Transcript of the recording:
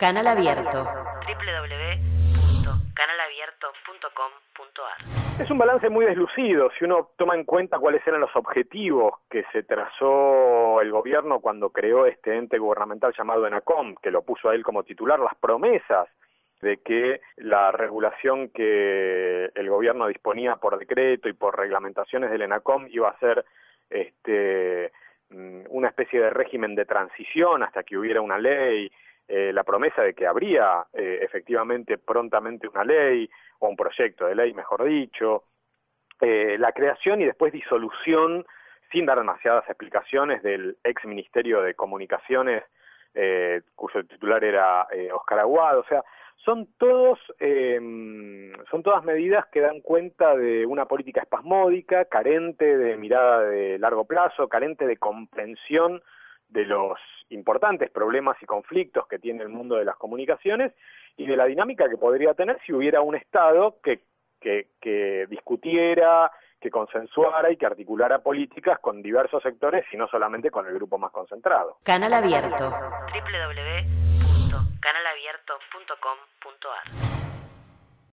Canal Abierto. www.canalabierto.com.ar. Es un balance muy deslucido si uno toma en cuenta cuáles eran los objetivos que se trazó el gobierno cuando creó este ente gubernamental llamado ENACOM, que lo puso a él como titular, las promesas de que la regulación que el gobierno disponía por decreto y por reglamentaciones del ENACOM iba a ser una especie de régimen de transición hasta que hubiera una ley, la promesa de que habría efectivamente prontamente una ley, o un proyecto de ley, mejor dicho, la creación y después disolución, sin dar demasiadas explicaciones, del ex Ministerio de Comunicaciones, cuyo titular era Oscar Aguado. O sea, son todas medidas que dan cuenta de una política espasmódica, carente de mirada de largo plazo, carente de comprensión de los importantes problemas y conflictos que tiene el mundo de las comunicaciones y de la dinámica que podría tener si hubiera un Estado que discutiera, que consensuara y que articulara políticas con diversos sectores y no solamente con el grupo más concentrado. Canal Abierto. www.canalabierto.com.ar.